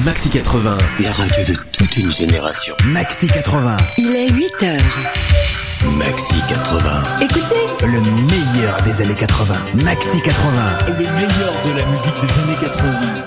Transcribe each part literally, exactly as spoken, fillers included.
Maxi quatre-vingts. La radio de toute une génération. Maxi quatre-vingts. Il est huit heures. Maxi quatre-vingts. Écoutez, Le meilleur des années quatre-vingts. Maxi quatre-vingts. Le meilleur de la musique des années quatre-vingts.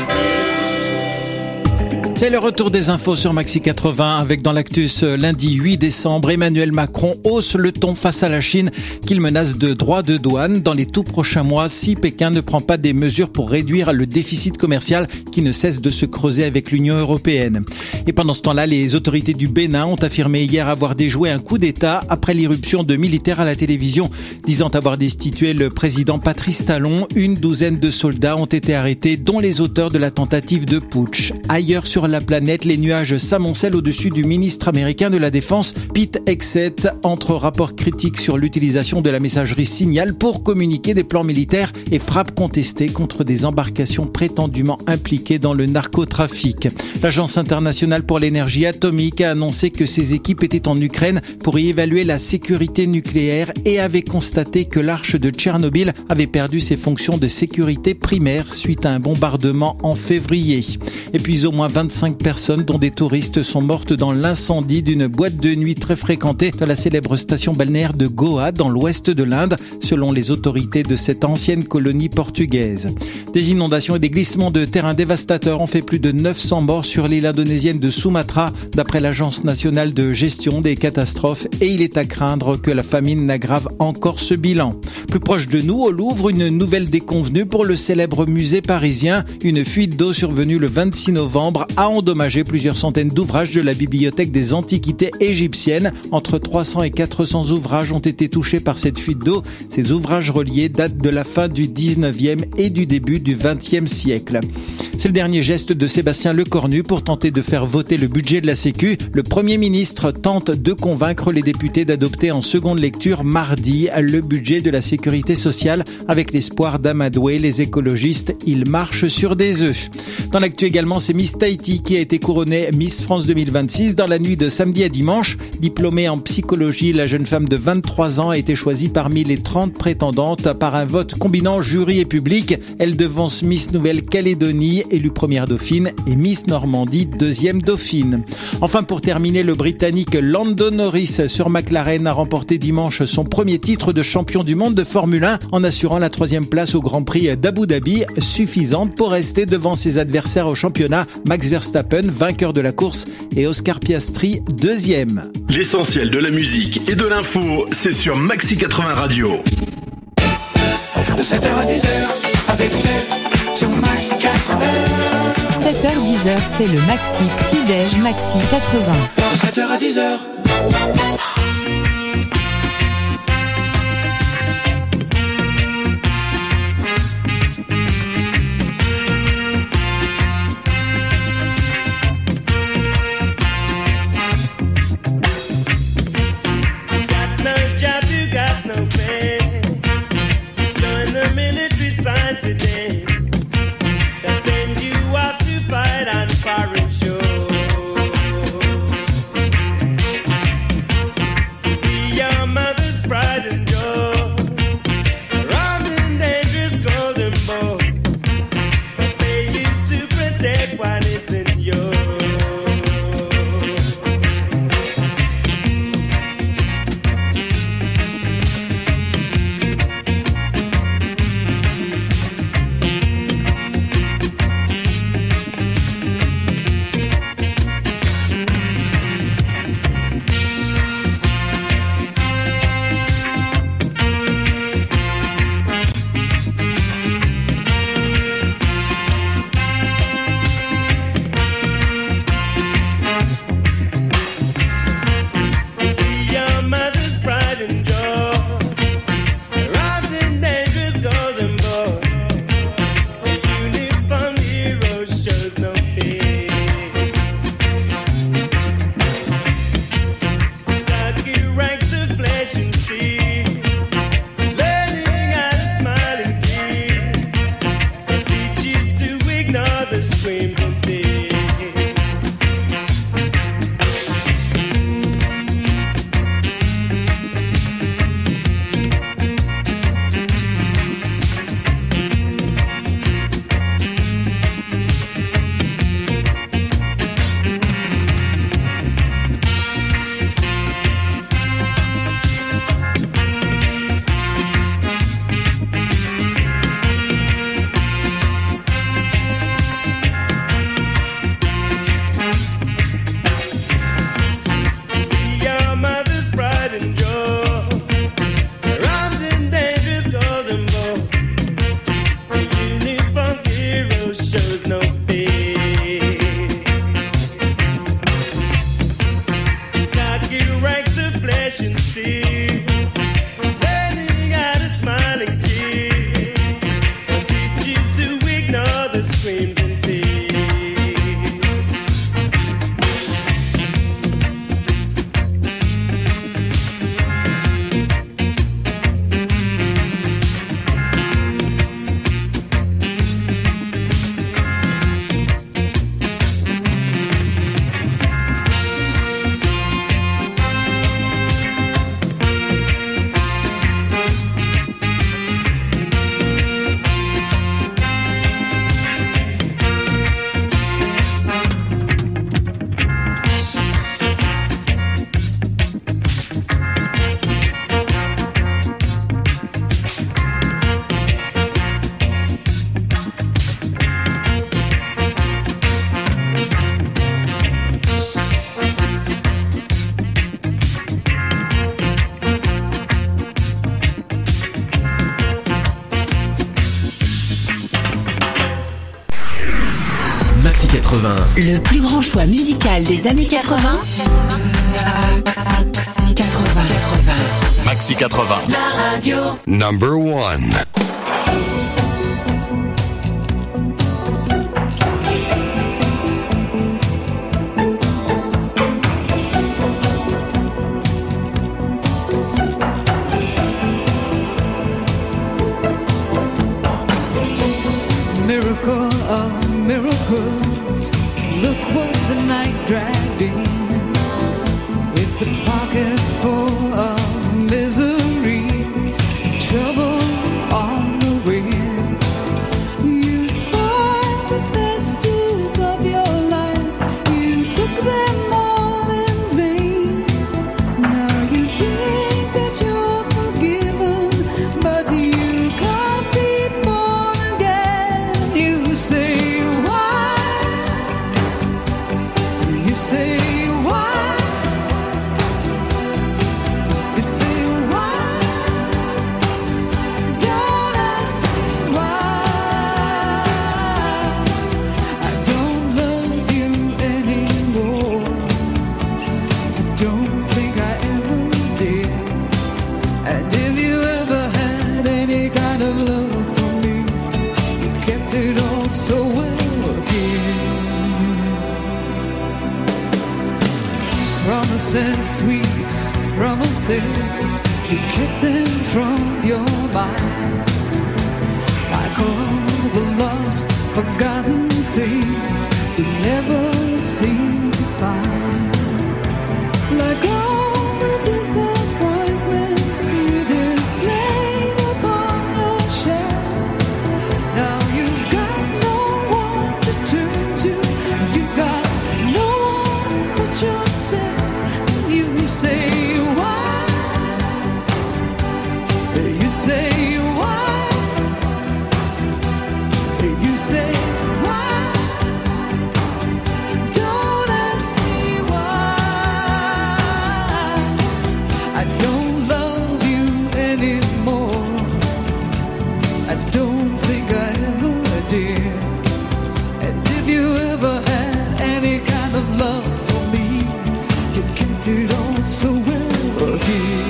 C'est le retour des infos sur Maxi quatre-vingts avec dans l'actus lundi huit décembre, Emmanuel Macron hausse le ton face à la Chine qu'il menace de droits de douane dans les tout prochains mois si Pékin ne prend pas des mesures pour réduire le déficit commercial qui ne cesse de se creuser avec l'Union européenne. Et pendant ce temps-là, les autorités du Bénin ont affirmé hier avoir déjoué un coup d'État après l'irruption de militaires à la télévision, disant avoir destitué le président Patrice Talon. Une douzaine de soldats ont été arrêtés, dont les auteurs de la tentative de putsch. Ailleurs sur la planète, les nuages s'amoncellent au-dessus du ministre américain de la Défense, Pete Hegseth, entre rapports critiques sur l'utilisation de la messagerie Signal pour communiquer des plans militaires et frappes contestées contre des embarcations prétendument impliquées dans le narcotrafic. L'Agence internationale pour l'énergie atomique a annoncé que ses équipes étaient en Ukraine pour y évaluer la sécurité nucléaire et avait constaté que l'arche de Tchernobyl avait perdu ses fonctions de sécurité primaire suite à un bombardement en février. Et puis au moins vingt-cinq personnes, dont des touristes, sont mortes dans l'incendie d'une boîte de nuit très fréquentée de la célèbre station balnéaire de Goa dans l'ouest de l'Inde, selon les autorités de cette ancienne colonie portugaise. Des inondations et des glissements de terrain dévastateurs ont fait plus de neuf cents morts sur l'île indonésienne de Sumatra, d'après l'Agence nationale de gestion des catastrophes, et il est à craindre que la famine n'aggrave encore ce bilan. Plus proche de nous, au Louvre, une nouvelle déconvenue pour le célèbre musée parisien. Une fuite d'eau survenue le vingt-six novembre a endommagé plusieurs centaines d'ouvrages de la bibliothèque des antiquités égyptiennes. Entre trois cents et quatre cents ouvrages ont été touchés par cette fuite d'eau. Ces ouvrages reliés datent de la fin du dix-neuvième et du début du vingtième siècle. C'est le dernier geste de Sébastien Lecornu pour tenter de faire voter le budget de la Sécu. Le Premier ministre tente de convaincre les députés d'adopter en seconde lecture mardi le budget de la sécurité sociale avec l'espoir d'amadouer les écologistes. Ils marchent sur des œufs. Dans l'actu également, c'est Miss Tahiti qui a été couronnée Miss France deux mille vingt-six dans la nuit de samedi à dimanche. Diplômée en psychologie, la jeune femme de vingt-trois ans a été choisie parmi les trente prétendantes par un vote combinant jury et public. Elle devance Miss Nouvelle-Calédonie, élue première dauphine, et Miss Normandie, deuxième dauphine. Enfin, pour terminer, le Britannique Lando Norris sur McLaren a remporté dimanche son premier titre de champion du monde de Formule un en assurant la troisième place au Grand Prix d'Abu Dhabi, suffisante pour rester devant ses adversaires au championnat, Max Verstappen, vainqueur de la course, et Oscar Piastri, deuxième. L'essentiel de la musique et de l'info, c'est sur Maxi quatre-vingts Radio. De sept heures à dix heures, avec Steph, sur Maxi quatre-vingts. sept heures dix heures, c'est le Maxi Petit-Déj Maxi quatre-vingts. De sept heures à dix heures. Today, that sends you out to fight on foreign shore. quatre-vingts. Le plus grand choix musical des années quatre-vingts. Maxi quatre-vingts. Maxi quatre-vingts. La radio. Number one. Miracle of miracles, look what the night dragged in. It's a pocket full of misery, trouble on the way. You spoiled the best years of your life, you took them all in vain. Now you think that you're forgiven, but you can't be born again. You say why? You say why? You say why? Don't ask me why. I don't love you anymore. I don't think I ever did. And if you ever had any kind of love for me, you kept it all so well here. Promises, sweet promises, you kept them from your mind. Like all the lost, forgotten things you never seem to find. Like all the disappointments you displayed upon your shelf. Now you've got no one to turn to, you've got no one but yourself. You say why? You say why? You say why? Don't ask me why. I don't love you anymore. I don't think I ever did. And if you ever had any kind of love for me, you kept it all so well here.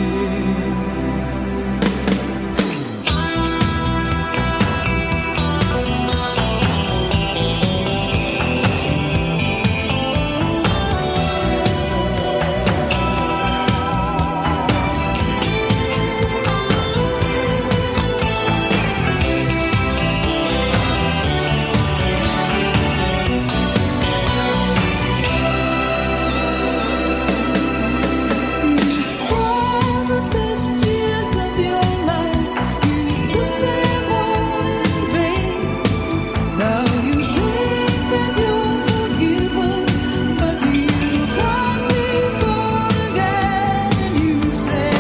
You spoiled the best years of your life, you took them all in vain. Now you think that you're forgiven, but you can't be born again. You say,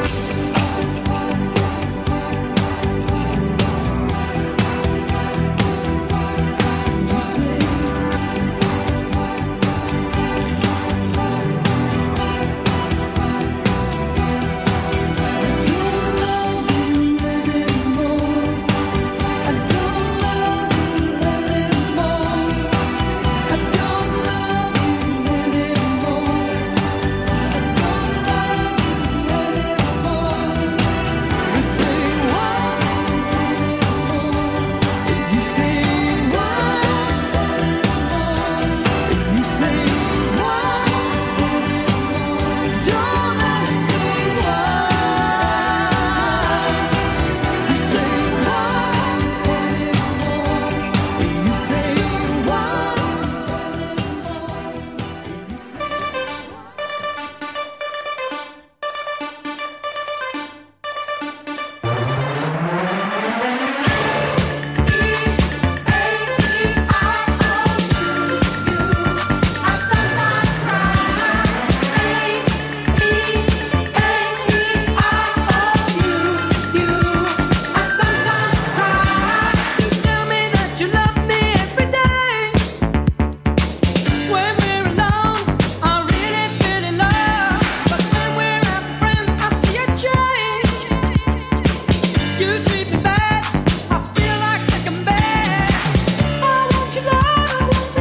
you say, I don't love you anymore. I don't love you anymore. I don't love you anymore. I don't love you anymore. You say why? You say why? You say why? Don't ask me why. You say why? You say why? You say I want your love, I want your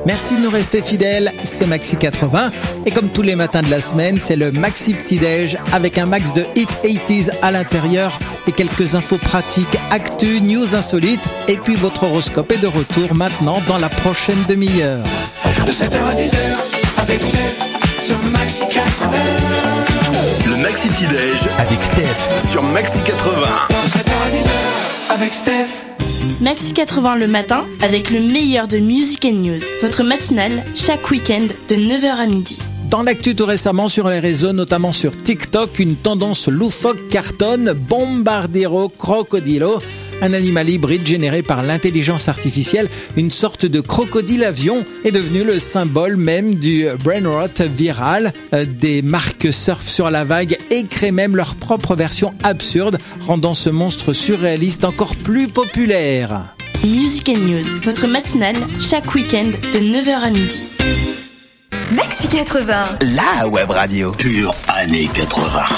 Merci de nous rester fidèles, c'est Maxi quatre-vingts. Et comme tous les matins de la semaine, c'est le Maxi Petit Déj avec un max de hit quatre-vingt-dix à l'intérieur et quelques infos pratiques, actu, news insolites. Et puis votre horoscope est de retour maintenant dans la prochaine demi-heure. De sept heures à dix heures, avec Steph, sur Maxi quatre-vingts. Le Maxi Petit Déj Avec Steph. sur Maxi quatre-vingts. De sept heures à dix heures, avec Steph. Maxi quatre-vingts le matin avec le meilleur de Music and News. Votre matinale chaque week-end de neuf heures à midi. Dans l'actu tout récemment sur les réseaux, notamment sur TikTok, une tendance loufoque cartonne, Bombardiro Crocodilo, un animal hybride généré par l'intelligence artificielle, une sorte de crocodile-avion, est devenu le symbole même du brain rot viral. Euh, des marques surf sur la vague et créent même leur propre version absurde, rendant ce monstre surréaliste encore plus populaire. Music and News, votre matinale chaque week-end de neuf heures à midi. Maxi quatre-vingts. La web radio. Pure années quatre-vingts.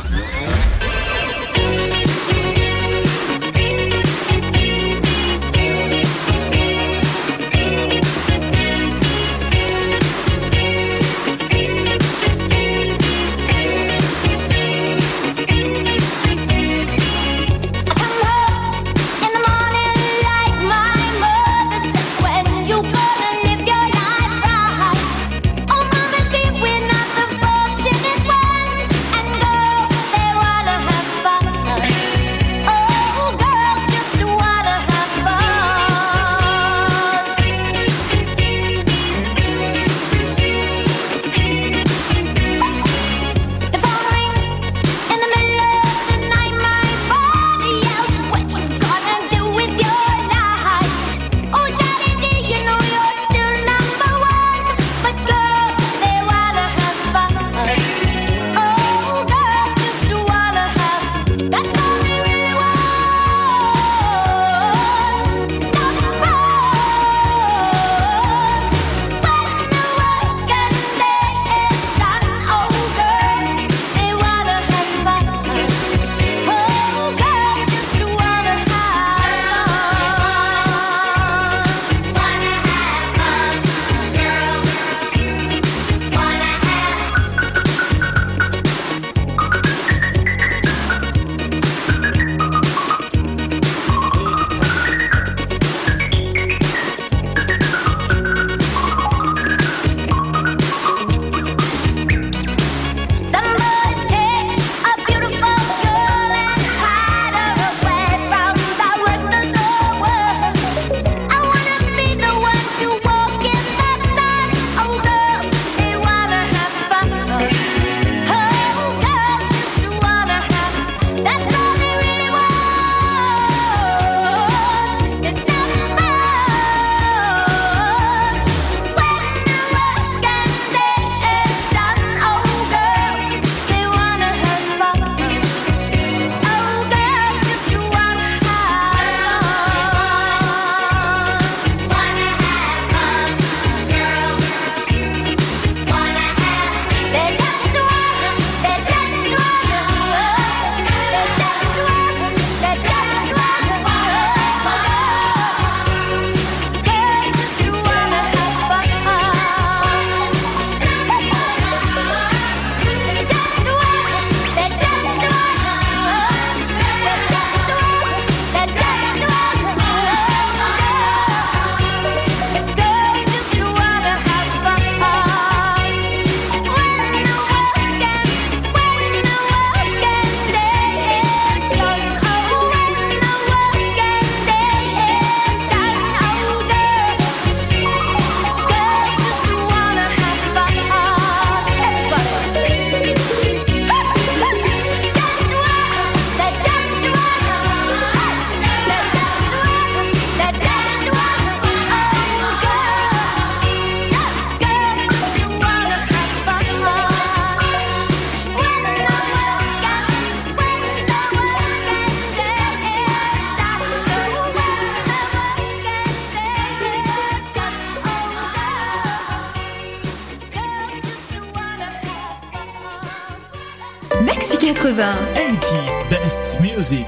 Maxi quatre-vingts. eighties Best Music.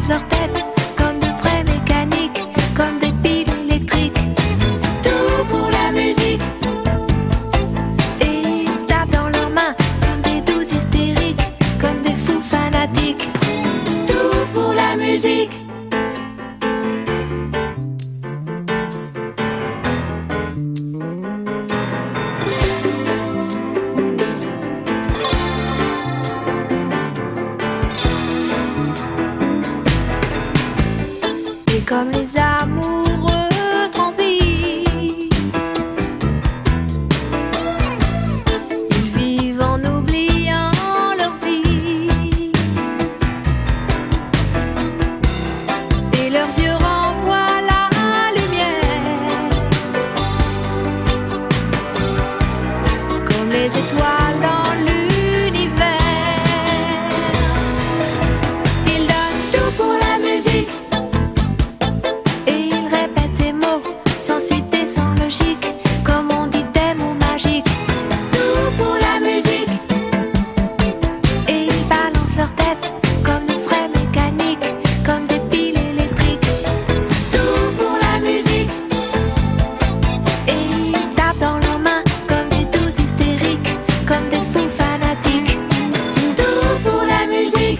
balancent leur tête comme de vrais mécaniques, comme des piles électriques. Tout pour la musique. Et ils tapent dans leurs mains comme des douces hystériques, comme des fous fanatiques. Tout pour la musique. Comme les amoureux transis, ils vivent en oubliant leur vie, et leurs yeux renvoient la lumière, comme les étoiles dans l'univers. Ils donnent tout pour la musique. Sans suite et sans logique, comme on dit des mots magiques. Tout pour la musique. Et ils balancent leur tête comme de vrais mécaniques, comme des piles électriques. Tout pour la musique. Et ils tapent dans leurs mains comme des douces hystériques, comme des fous fanatiques. Tout pour la musique.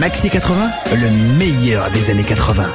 Maxi quatre-vingts, le meilleur des années quatre-vingts.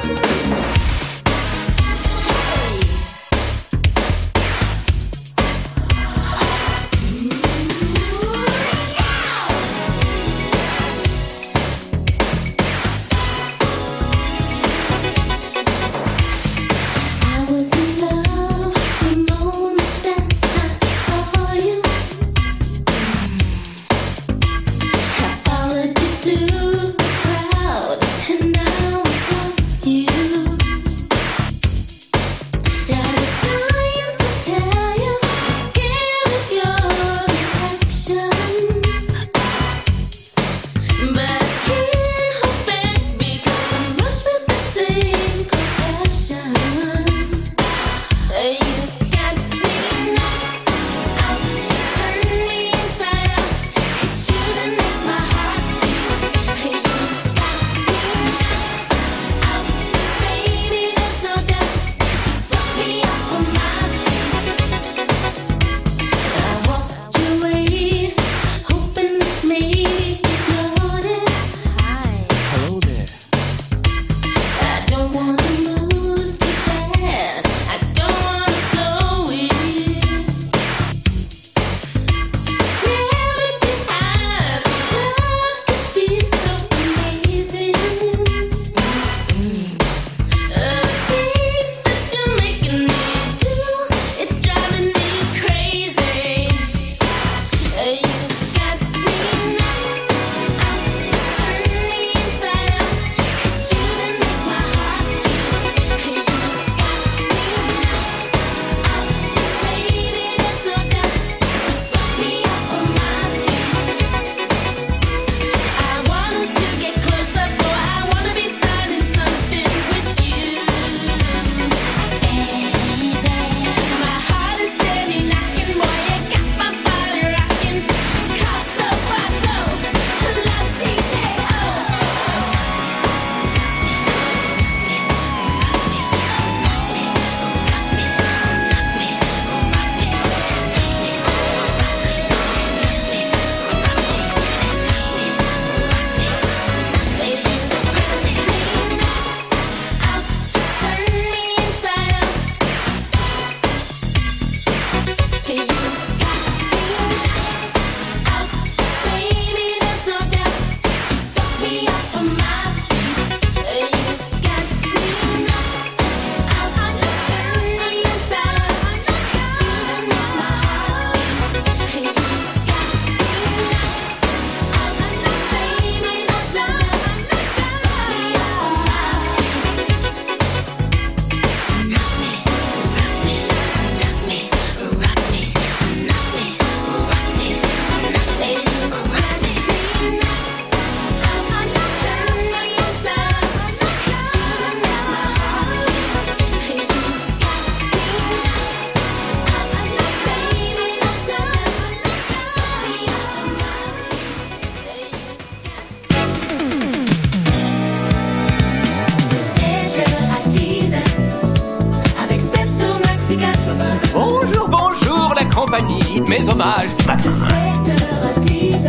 compagnie, mes hommages. sept heures à dix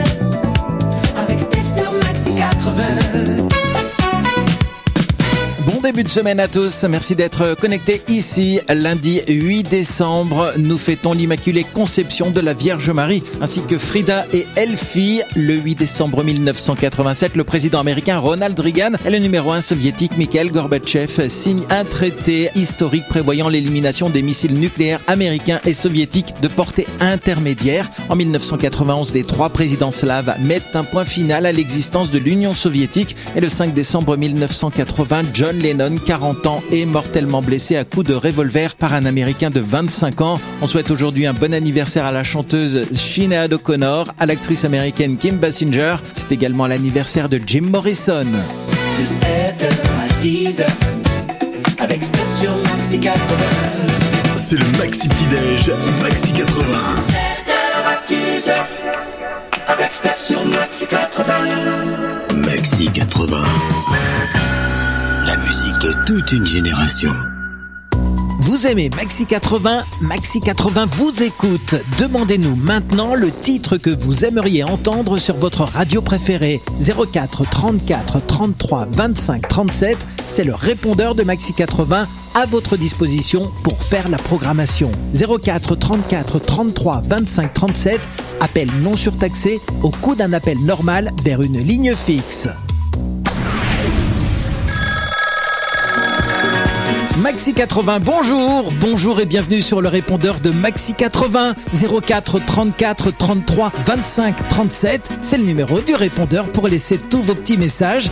avec Steph sur Maxi quatre-vingts. Bon début de semaine à tous, merci d'être connectés ici. Lundi huit décembre, nous fêtons l'Immaculée Conception de la Vierge Marie, ainsi que Frida et Elfie. Le huit décembre mille neuf cent quatre-vingt-sept, le président américain Ronald Reagan et le numéro un soviétique Mikhail Gorbatchev signent un traité historique prévoyant l'élimination des missiles nucléaires américains et soviétiques de portée intermédiaire. En mille neuf cent quatre-vingt-onze, les trois présidents slaves mettent un point final à l'existence de l'Union soviétique et le cinq décembre mille neuf cent quatre-vingts, John Lennon, quarante ans, est mortellement blessé à coups de revolver par un Américain de vingt-cinq ans. On souhaite aujourd'hui un bon anniversaire à la chanteuse Sinéad O'Connor, à l'actrice américaine Kim Basinger. C'est également l'anniversaire de Jim Morrison. De sept heures à dix avec Steph sur Maxi quatre-vingts. C'est le Maxi Petit-Déj, Maxi quatre-vingts. sept heures à dix avec Steph sur Maxi quatre-vingts. Maxi quatre-vingts. La musique de toute une génération. Vous aimez Maxi quatre-vingts? Maxi quatre-vingts vous écoute. Demandez-nous maintenant le titre que vous aimeriez entendre sur votre radio préférée. zéro quatre trente-quatre trente-trois vingt-cinq trente-sept, c'est le répondeur de Maxi quatre-vingts à votre disposition pour faire la programmation. zéro quatre trente-quatre trente-trois vingt-cinq trente-sept, appel non surtaxé au coût d'un appel normal vers une ligne fixe. Maxi quatre-vingts, bonjour, bonjour et bienvenue sur le répondeur de Maxi quatre-vingts, zéro quatre trente-quatre trente-trois vingt-cinq trente-sept, c'est le numéro du répondeur pour laisser tous vos petits messages.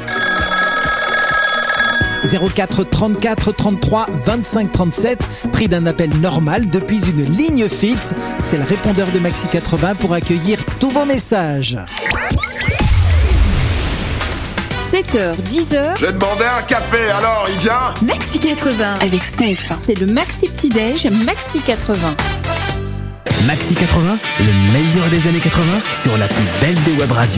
zéro quatre trente-quatre trente-trois vingt-cinq trente-sept, prix d'un appel normal depuis une ligne fixe, c'est le répondeur de Maxi quatre-vingts pour accueillir tous vos messages. sept heures, dix heures. J'ai demandé un café, alors il vient? Maxi quatre-vingts. Avec Steph. C'est le Maxi Petit-Déj Maxi quatre-vingts. Maxi quatre-vingts, le meilleur des années quatre-vingts sur la plus belle des web radios.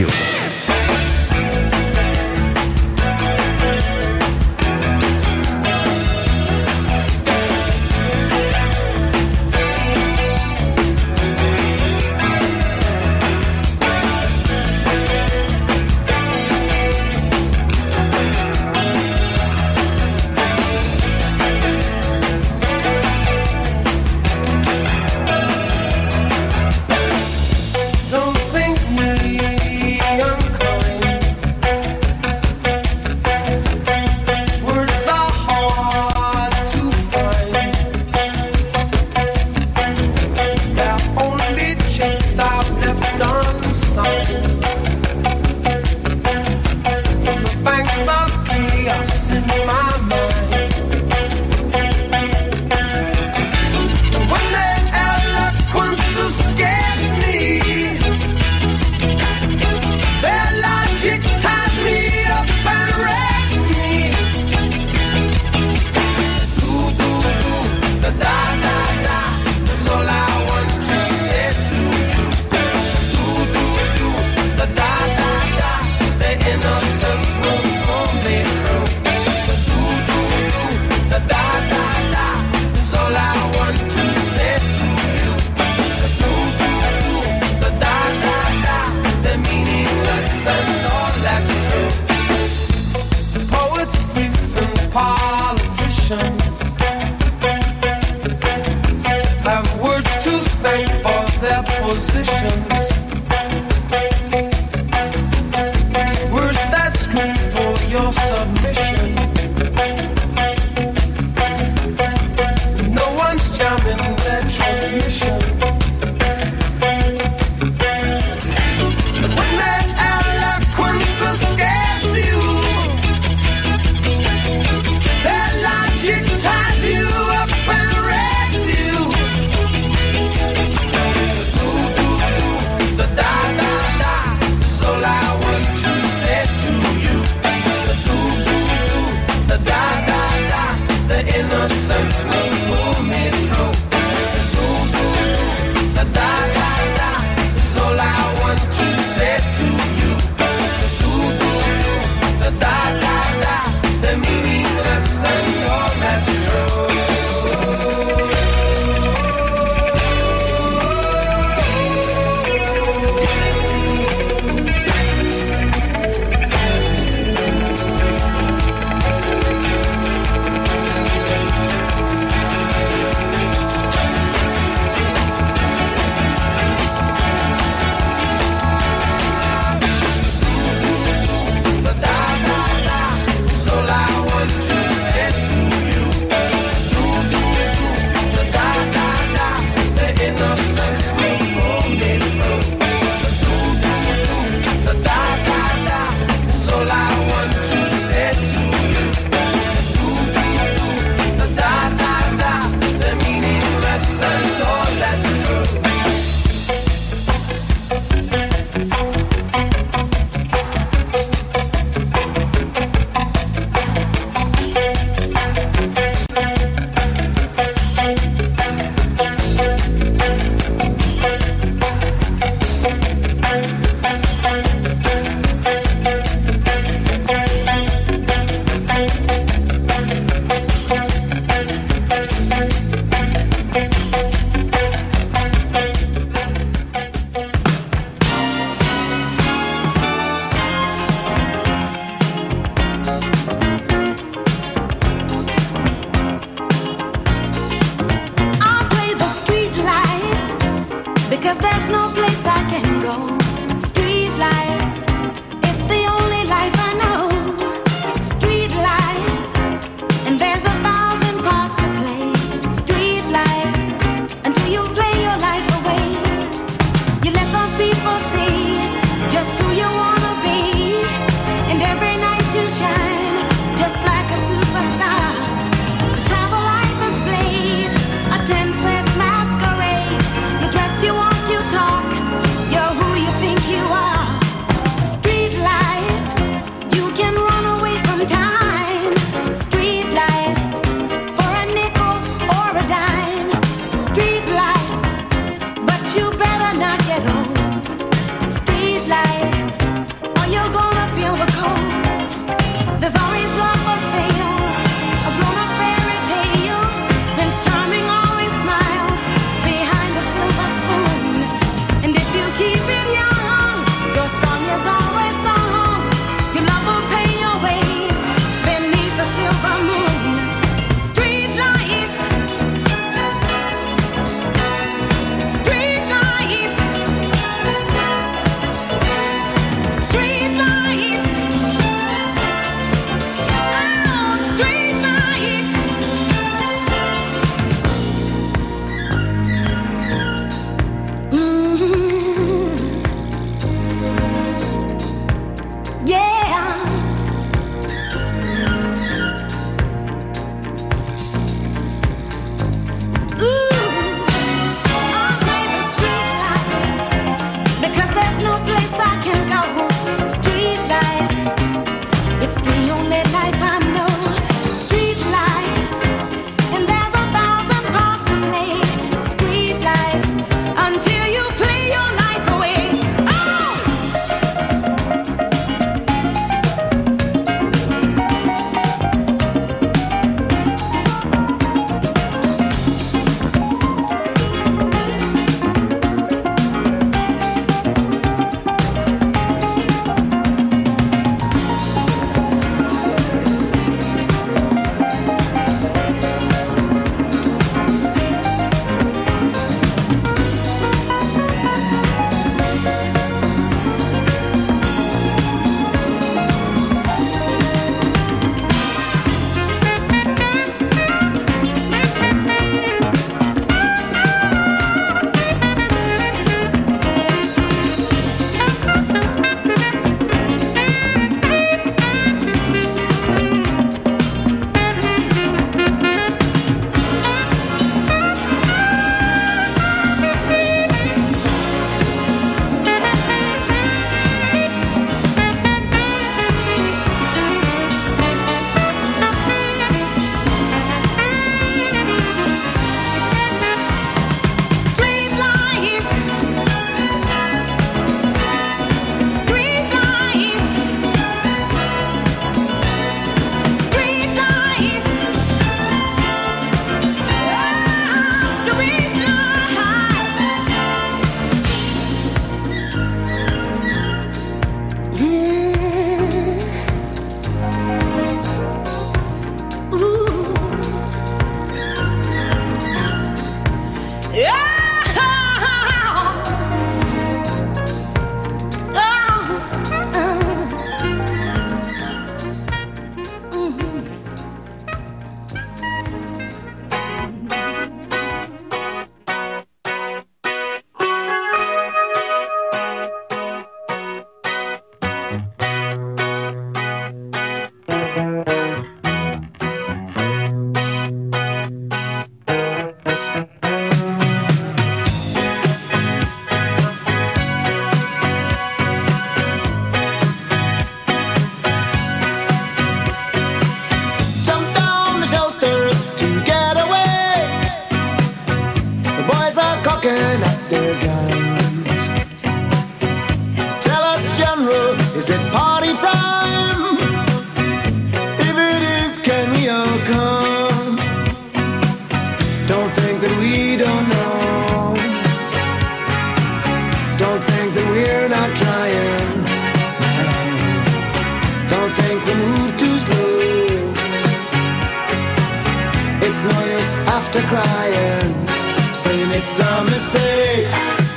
It's no use after crying, saying it's a mistake.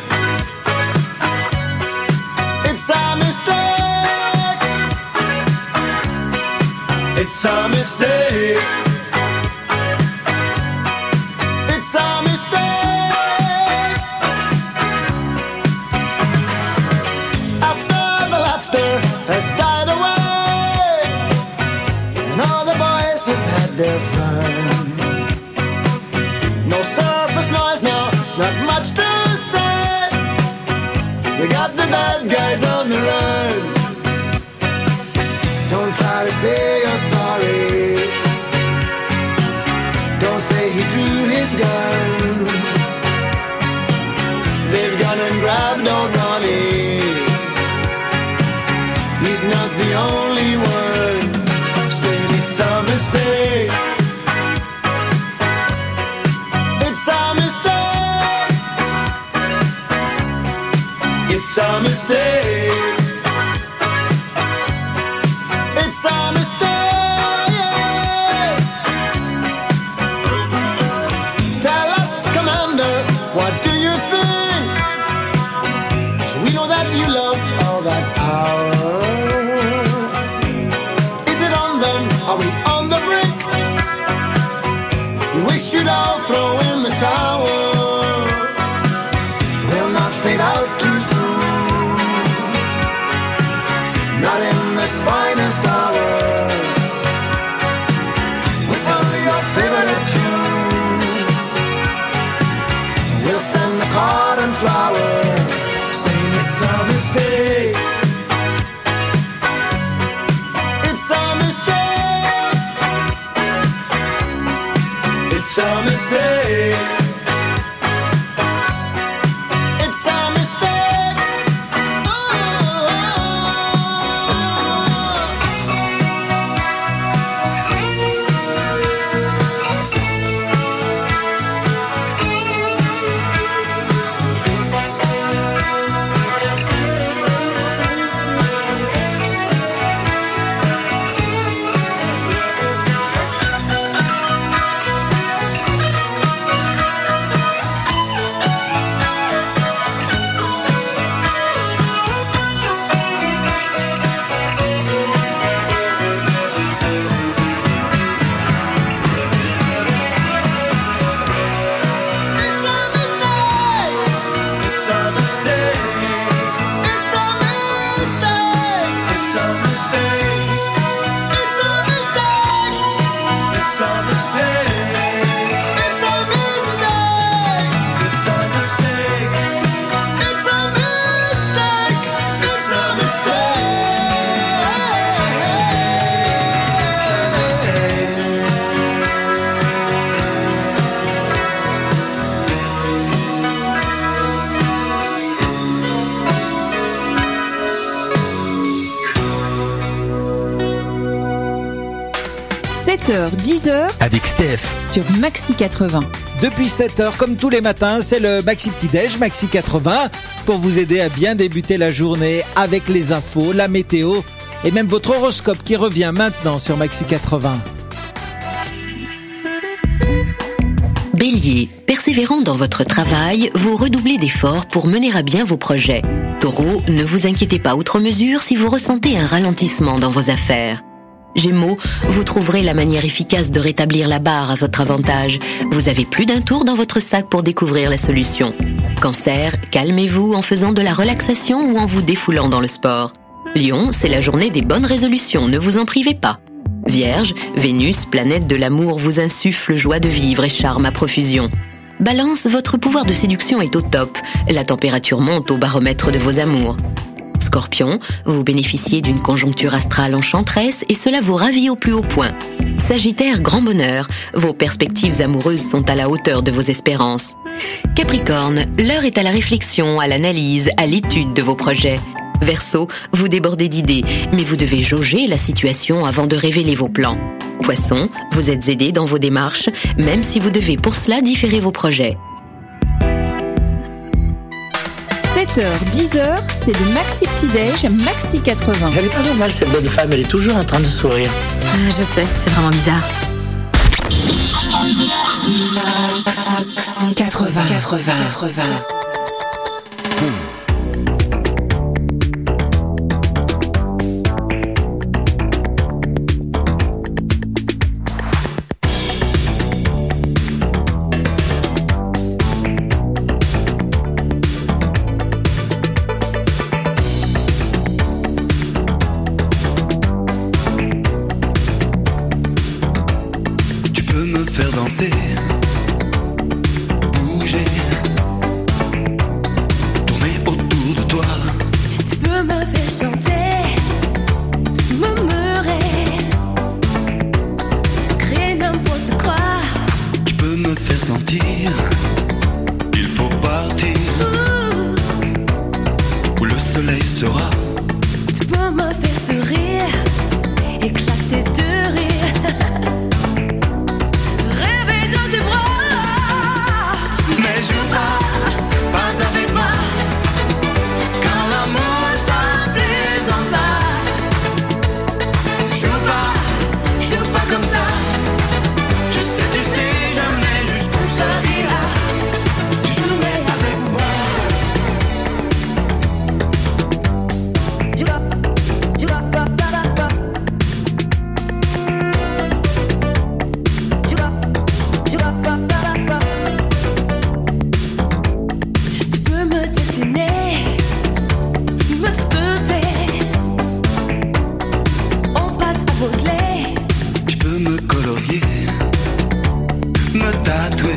It's a mistake. It's a mistake. It's a mistake. After the laughter has died away, and all the boys have had their fun, no surface noise now, not much to say. We got the bad guys on the run. Don't try to say you're sorry. Don't say he drew his gun. They've gone and grabbed old Ronnie. He's not the only one. Saying it's a mistake. It's a mistake. It's a mistake. It's a mistake. Tell us, Commander, what do you think? 'Cause we know that you love all that power. Is it on them? Are we on the brink? We wish you'd all throw in the towel. We'll not fade out too soon, not in this finest hour. With only your favorite tune, we'll send the card and flower, saying it's a mistake. It's a mistake. It's a mistake. It's a mistake. sept heures, dix heures avec Steph sur Maxi quatre-vingts. Depuis sept heures, comme tous les matins, c'est le Maxi Petit Déj, Maxi quatre-vingts, pour vous aider à bien débuter la journée avec les infos, la météo et même votre horoscope qui revient maintenant sur Maxi quatre-vingts. Bélier, persévérant dans votre travail, vous redoublez d'efforts pour mener à bien vos projets. Taureau, ne vous inquiétez pas outre mesure si vous ressentez un ralentissement dans vos affaires. Gémeaux, vous trouverez la manière efficace de rétablir la barre à votre avantage. Vous avez plus d'un tour dans votre sac pour découvrir la solution. Cancer, calmez-vous en faisant de la relaxation ou en vous défoulant dans le sport. Lion, c'est la journée des bonnes résolutions, ne vous en privez pas. Vierge, Vénus, planète de l'amour, vous insuffle joie de vivre et charme à profusion. Balance, votre pouvoir de séduction est au top. La température monte au baromètre de vos amours. Scorpion, vous bénéficiez d'une conjoncture astrale enchanteresse et cela vous ravit au plus haut point. Sagittaire, grand bonheur, vos perspectives amoureuses sont à la hauteur de vos espérances. Capricorne, l'heure est à la réflexion, à l'analyse, à l'étude de vos projets. Verseau, vous débordez d'idées, mais vous devez jauger la situation avant de révéler vos plans. Poisson, vous êtes aidé dans vos démarches, même si vous devez pour cela différer vos projets. sept heures, dix heures, c'est le Maxi Petit Déj, Maxi quatre-vingts. Elle est pas normale cette bonne femme, elle est toujours en train de sourire. Ah, je sais, c'est vraiment bizarre. quatre-vingts, quatre-vingts, quatre-vingts. Tu peux me faire danser, bouger, tourner autour de toi. Tu peux me faire chanter, murmurer, créer n'importe quoi. Tu peux me faire sentir, il faut partir, où le soleil sera. Tu peux me faire sourire, éclater de rire, rêver dans tes bras. Mais joue pas, pas avec moi, quand l'amour ça plaisante pas. Joue pas, joue pas comme ça. Tu sais, tu sais jamais jusqu'où ça ira. Jouer avec moi. Tu vas, tu vas, pas, pas, pas, pas. Tu vas, tu vas, pas, pas, pas, pas. Tu peux me dessiner, me sculpter, en pâte à modeler. Tu peux me colorier, me tatouer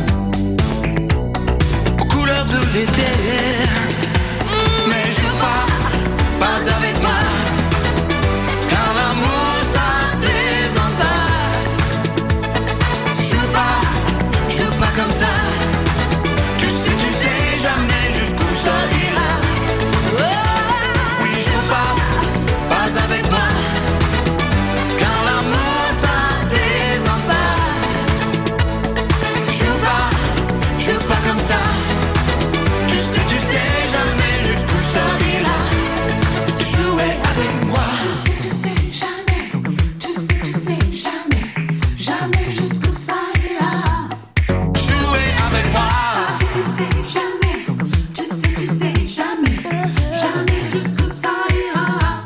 aux couleurs de l'été. Mais joue pas, pas avec moi, car l'amour ça plaisante pas. Joue pas, joue pas comme ça. Tu sais, tu sais jamais jusqu'où ça ira. Oui, joue pas, pas avec moi, car l'amour ça plaisante pas. Joue pas, joue pas comme ça. Tu sais, tu sais jamais jusqu'où ça ira. Jouer avec moi. Tu sais jamais, tu sais, tu sais jamais, jamais jusqu'où ça ira. Jouer avec moi. Tu sais jamais, tu sais, tu sais jamais, jamais jusqu'où ça ira.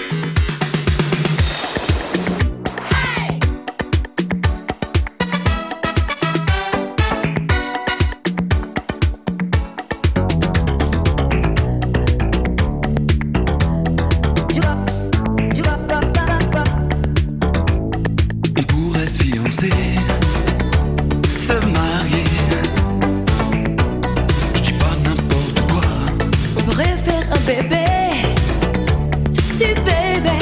Tu vas, tu vas, pas, pas, pas, pas. On pourrait se fiancer, se marier. Je dis pas n'importe quoi. On pourrait faire un bébé, du bébé.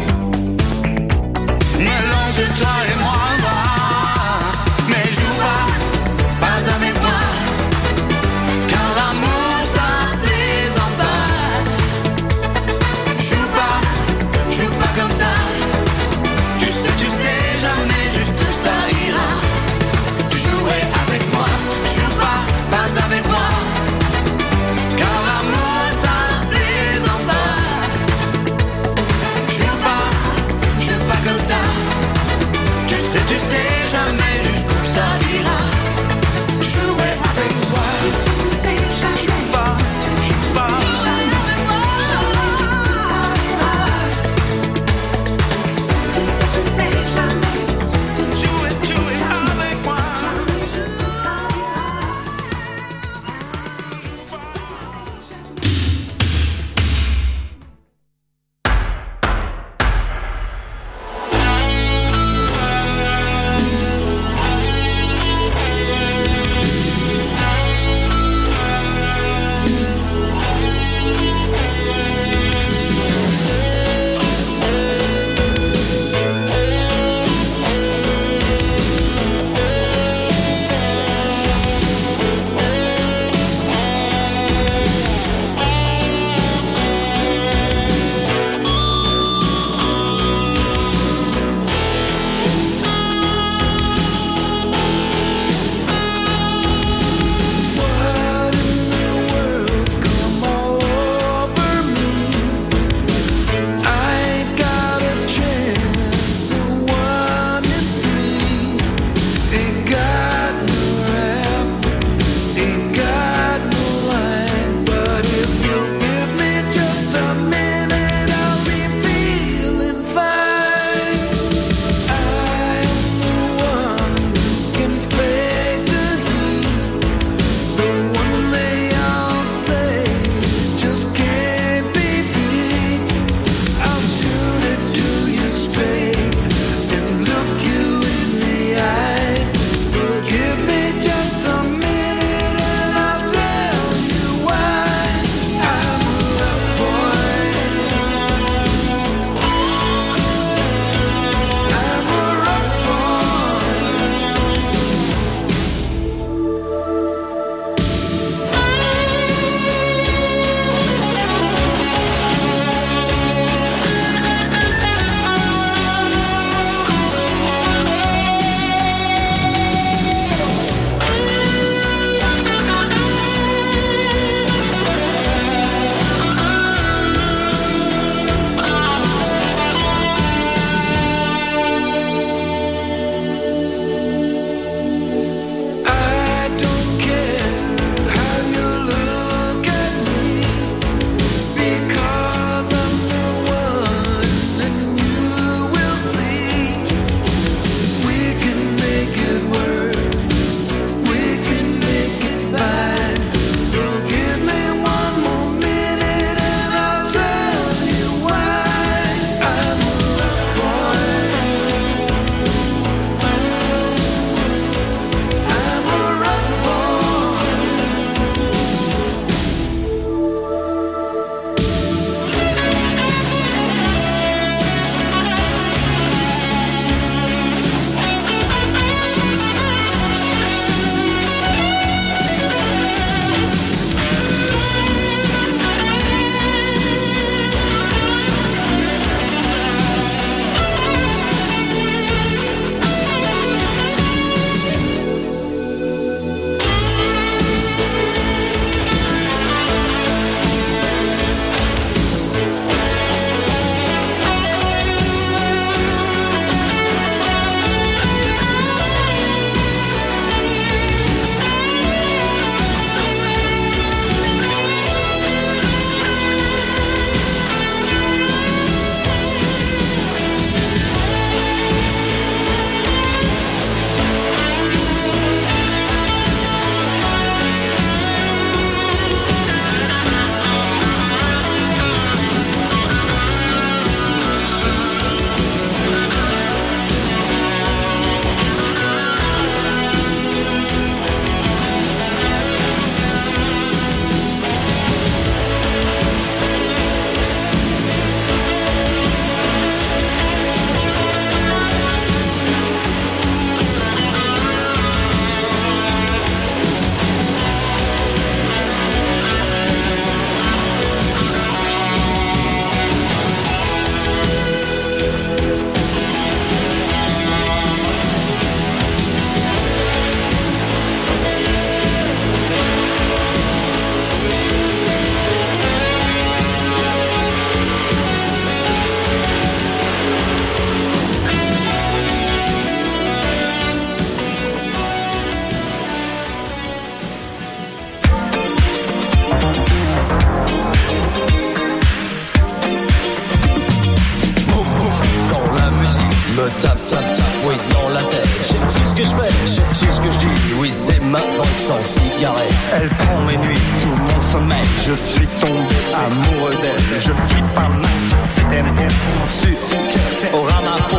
Mélange toi et moi, moi. Mais joue pas, pas avec moi, car l'amour ça plaisante pas. Joue pas, joue pas comme ça. Tu sais, tu sais jamais jusqu'où ça ira. Jouer avec moi, joue pas, pas avec moi, car l'amour ça plaisante pas. Joue pas, joue pas comme ça. Tu sais, tu sais jamais jusqu'où ça ira. Jouer avec moi. Tu sais, tu sais jamais, Joue pas, joue pas. jamais jusqu'où ça ira. Tu sais, tu sais jamais, tu sais, Jouer, tu sais jouer jamais, avec moi. jamais jusqu'où ça ira. Jouer cigarette. Elle prend mes nuits, tout mon sommeil. Je suis tombé amoureux d'elle. Je flippe un max, c'est M M, sucre, au ramapo.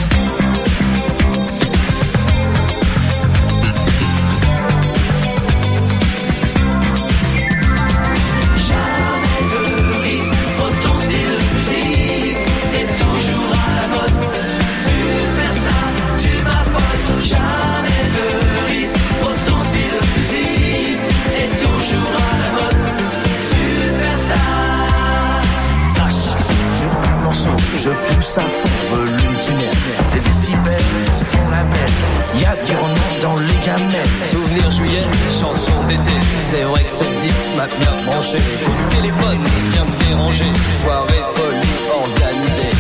Je pousse à fond, volume tunnel. Les décibels se font la belle. Y'a du rendement dans les gamelles. Souvenir juillet, chanson d'été. C'est vrai que ce disque m'a bien branché. Coup de téléphone, vient me déranger. Soirée folie organisée.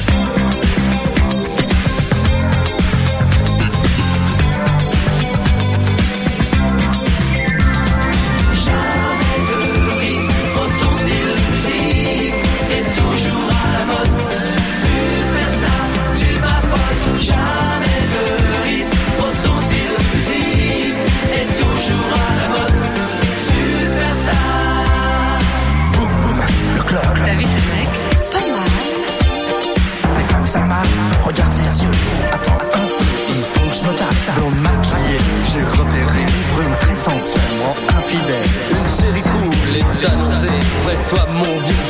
T'as vu ce mec? Pas mal. Les femmes ça marche, regarde ses yeux. Attends un peu, il faut que je me tape. Blonde maquillée, j'ai repéré. Brune très sensuelle, moi infidèle. Une série cool est annoncée. Reste-toi mon vieux